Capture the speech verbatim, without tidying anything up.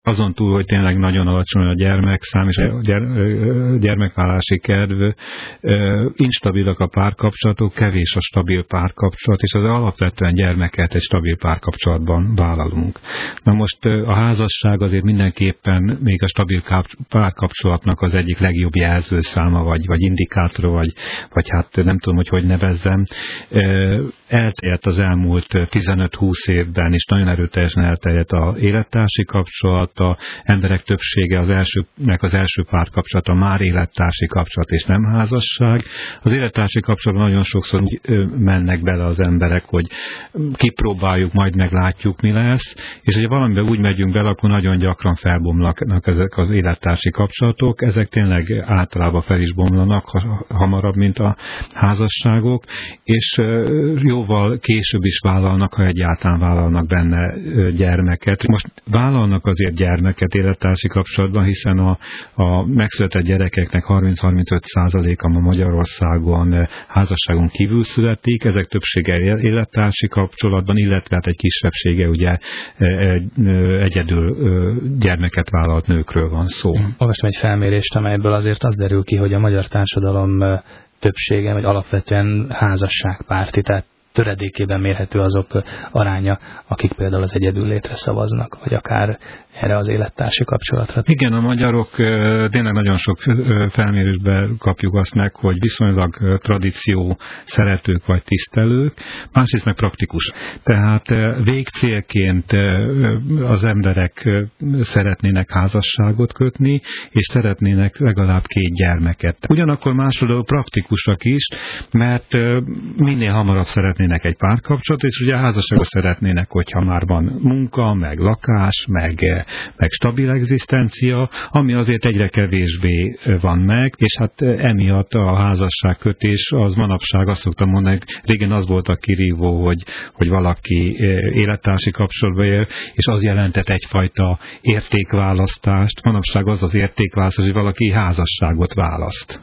Azon túl, hogy tényleg nagyon alacsony a gyermekszám és a gyere, gyermekvállalási kedv, instabilak a párkapcsolatok, kevés a stabil párkapcsolat, és az alapvetően gyermeket egy stabil párkapcsolatban vállalunk. Na most a házasság azért mindenképpen még a stabil párkapcsolatnak az egyik legjobb jelzőszáma, vagy, vagy indikátor, vagy, vagy hát nem tudom, hogy hogy nevezzem. Elterjedt az elmúlt tizenöt-húsz évben, és nagyon erőteljesen elterjedt a élettársi kapcsolat, a emberek többsége az elsőnek az első párkapcsolata már élettársi kapcsolat és nem házasság. Az élettársi kapcsolatban nagyon sokszor mennek bele az emberek, hogy kipróbáljuk, majd meglátjuk, mi lesz, és hogyha valamiben úgy megyünk bele, akkor nagyon gyakran felbomlanak ezek az élettársi kapcsolatok. Ezek tényleg általában fel is bomlanak hamarabb, mint a házasságok, és jóval később is vállalnak, ha egyáltalán vállalnak benne gyermeket. Most vállalnak azért gyermeket élettársi kapcsolatban, hiszen a, a megszületett gyerekeknek harminc-harmincöt százaléka ma Magyarországon házasságon kívül születik, ezek többsége élettársi kapcsolatban, illetve hát egy kisebbsége ugye egyedül gyermeket vállalt nőkről van szó. Olvastam egy felmérést, amelyből azért az derül ki, hogy a magyar társadalom többsége, vagy alapvetően házasságpárti, tehát töredékében mérhető azok aránya, akik például az egyedül létre szavaznak, vagy akár erre az élettársi kapcsolatra. Igen, a magyarok tényleg nagyon sok felmérésben kapjuk azt meg, hogy viszonylag tradíció szeretők vagy tisztelők, másrészt meg praktikus. Tehát végcélként az emberek szeretnének házasságot kötni, és szeretnének legalább két gyermeket. Ugyanakkor másodó praktikusak is, mert minél hamarabb szeretnének egy párkapcsolatot, és ugye a házasságot szeretnének, hogyha már van munka, meg lakás, meg meg stabil egzisztencia, ami azért egyre kevésbé van meg, és hát emiatt a házasságkötés az manapság, azt szoktam mondani, régen az volt a kirívó, hogy, hogy valaki élettársi kapcsolatba él, és az jelentett egyfajta értékválasztást. Manapság az az értékválasztás, hogy valaki házasságot választ.